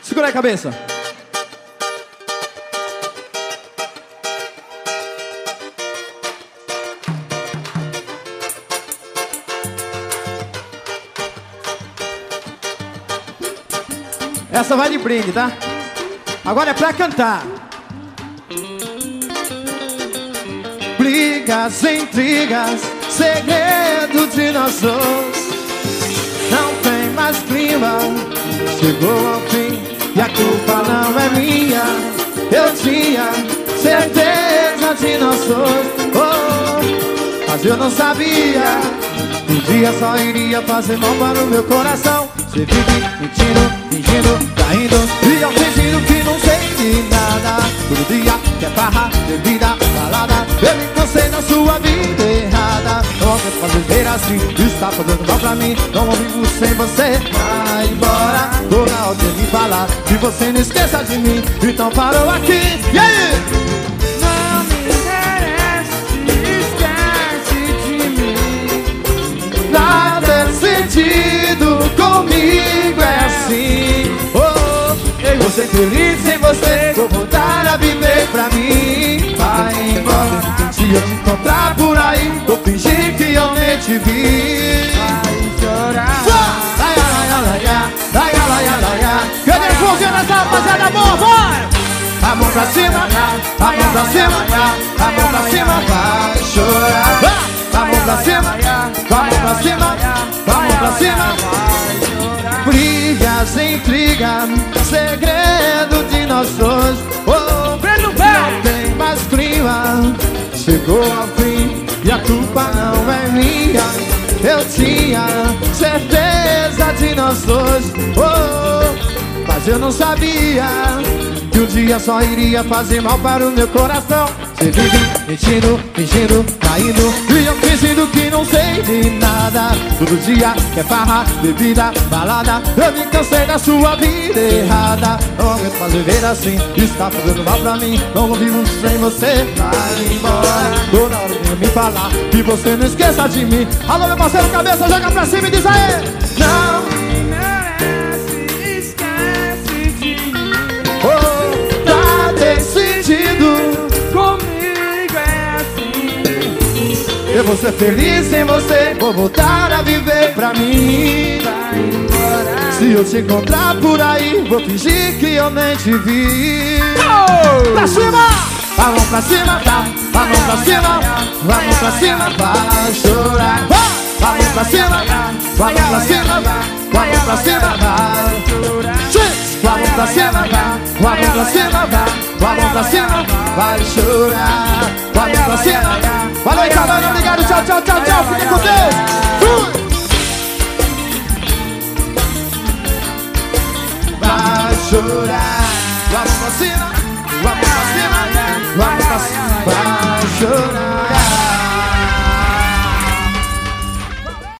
Segura aí a cabeça. Essa vai de brinde, tá? Agora é pra cantar. Brigas, intrigas, segredo de nós dois. Não tem mais clima, chegou ao fim e a culpa não é minha. Eu tinha certeza de nós dois, oh, mas eu não sabia que um dia só iria fazer mal para o meu coração. Você vive mentindo, fingindo, caindo, e eu fingindo que não sei de nada. Todo dia quer farra, bebida, balada. Eu me cansei na sua vida errada. Não aguento mais viver assim, está fazendo mal pra mim. Não vivo sem você, vai embora. Tô na hora de me falar que você não esqueça de mim. Então parou aqui, e aí? Não me interessa, esquece de mim. Nada é sentido, comigo é assim. Oh, eu vou ser feliz sem você, vou voltar a viver pra mim. Vai embora. Se eu te encontrar por aí, vou fingir que eu nem te vi. Vai chorar. Cadê as mãozinhas nessa rapaziada boa, vai! A mão pra cima, a mão pra cima, a mão pra cima, vai chorar. A mão pra cima, a mão pra cima, a mão pra cima. Brigas, intriga, segredo de nós dois. Oh, não tem mais clima, chegou ao fim e a culpa não é minha. Eu tinha certeza de nós dois, oh, mas eu não sabia que um dia só iria fazer mal para o meu coração. Você vive mentindo, fingindo, caindo, e eu fingindo que não sei de nada. Todo dia é farra, bebida, balada. Eu me cansei da sua vida errada. Não aguento mais viver assim, está fazendo mal pra mim. Não vivo sem você, vai embora. Tô na hora de me falar que você não esqueça de mim. Alô, meu parceiro, cabeça, joga pra cima e diz aí. Não merece, esquece de mim. oh, tá decidido. Comigo é assim. Eu vou ser feliz sem você, vou voltar a viver pra mim. Vai embora. Se eu te encontrar por aí, vou fingir que eu nem te vi. Pra cima! A mão pra cima, tá? A mão pra cima, a mão pra cima, vai chorar. A mão pra cima, a mão pra cima, a mão pra cima, vai chorar. A mão pra cima, a mão pra cima, a mão pra cima, vai chorar. A mão pra cima. Valeu aí, galera, obrigado, tchau, tchau, tchau, tchau, fiquem com Deus. Fui! Vai chorar. A mão pra cima, a mão pra cima.